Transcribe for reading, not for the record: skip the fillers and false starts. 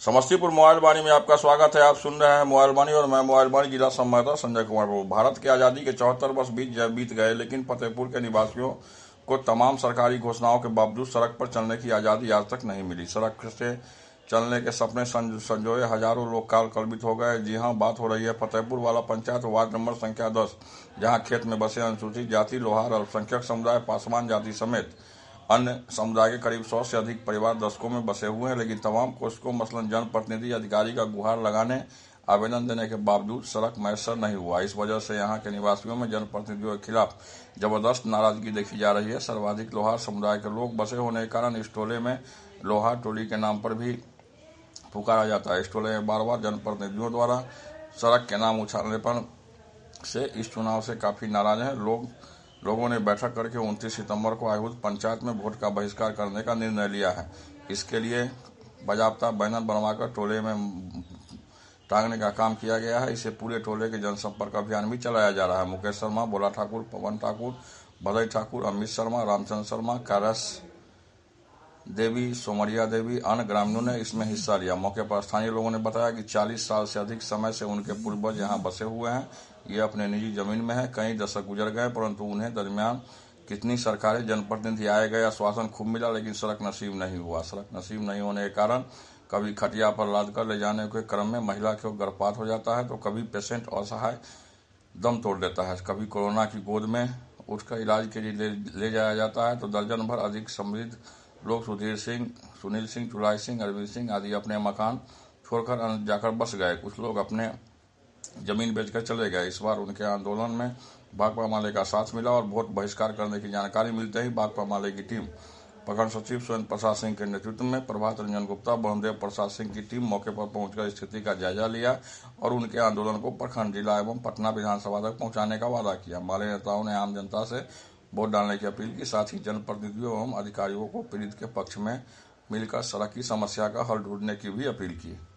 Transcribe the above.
Samastipur mobile वाणी में आपका स्वागत है। आप सुन रहे हैं मोबाइल वाणी और मैं मोबाइल वाणी जिला संवाददाता संजय कुमार बाबू। भारत की आज़ादी के 74 वर्ष बीत गए, लेकिन फतेहपुर के निवासियों को तमाम सरकारी घोषणाओं के बावजूद सड़क पर चलने की आज़ादी आज तक नहीं मिली। सड़क से चलने के सपने संजोए हजारों लोग काल कल्पित हो गए। जी हां, बात हो रही है फतेहपुर वाला पंचायत वार्ड नंबर संख्या 10, जहां खेत में बसे अनुसूचित जाति, लोहार, अल्पसंख्यक समुदाय, पासवान जाति समेत अन्य समुदाय के करीब 100 से अधिक परिवार दशकों में बसे हुए हैं, लेकिन तमाम कोशिशों मसलन जनप्रतिनिधि अधिकारी का गुहार लगाने, आवेदन देने के बावजूद सड़क मैसर नहीं हुआ। इस वजह से यहाँ के निवासियों में जनप्रतिनिधियों के खिलाफ जबरदस्त नाराजगी देखी जा रही है। सर्वाधिक लोहार समुदाय के लोग बसे होने के कारण इस टोले में लोहार टोली के नाम पर भी पुकारा जाता है। इस टोले में बार बार जनप्रतिनिधियों द्वारा सड़क के नाम उछालने पर से इस चुनाव से काफी नाराज हैं। लोगों ने बैठक करके 29 सितंबर को आयोजित पंचायत में वोट का बहिष्कार करने का निर्णय लिया है। इसके लिए बाजाबता बैनर बनवाकर टोले में टांगने का काम किया गया है। इसे पूरे टोले के जनसंपर्क अभियान भी चलाया जा रहा है। मुकेश शर्मा, बोला ठाकुर, पवन ठाकुर, भदई ठाकुर, अमित शर्मा, रामचंद्र शर्मा, कैरस देवी, सोमरिया देवी, अन्य ग्रामीणों ने इसमें हिस्सा लिया। मौके पर स्थानीय लोगों ने बताया कि 40 साल से अधिक समय से उनके पूर्वज यहाँ बसे हुए हैं। ये अपने निजी जमीन में है। कई दशक गुजर गए, परंतु उन्हें दरमियान कितनी सरकारें, जनप्रतिनिधि आए गए, आश्वासन खूब मिला, लेकिन सड़क नसीब नहीं हुआ। सड़क नसीब नहीं होने के कारण कभी खटिया पर लादकर ले जाने के क्रम में महिला को गर्भपात हो जाता है, तो कभी पेशेंट असहाय दम तोड़ देता है, कभी कोरोना की गोद में उठकर इलाज के लिए ले जाया जाता है, तो दर्जन भर अधिक समृद्ध लोग सुधीर सिंह, सुनील सिंह, चुलाई सिंह, अरविंद सिंह आदि अपने मकान छोड़कर जाकर बस गए। कुछ लोग अपने जमीन बेचकर चले गए। इस बार उनके आंदोलन में भाकपा माले का साथ मिला और वोट बहिष्कार करने की जानकारी मिलते ही भाकपा माले की टीम प्रखंड सचिव सुरेंद्र प्रसाद सिंह के नेतृत्व में प्रभात रंजन गुप्ता, बलदेव प्रसाद सिंह की टीम मौके पर पहुंचकर स्थिति का जायजा लिया और उनके आंदोलन को प्रखंड, जिला एवं पटना विधानसभा तक पहुंचाने का वादा किया। माले नेताओं ने आम जनता से वोट डालने की अपील की। साथ ही जनप्रतिनिधियों एवं अधिकारियों को पीड़ित के पक्ष में मिलकर सड़क की समस्या का हल ढूंढने की भी अपील की।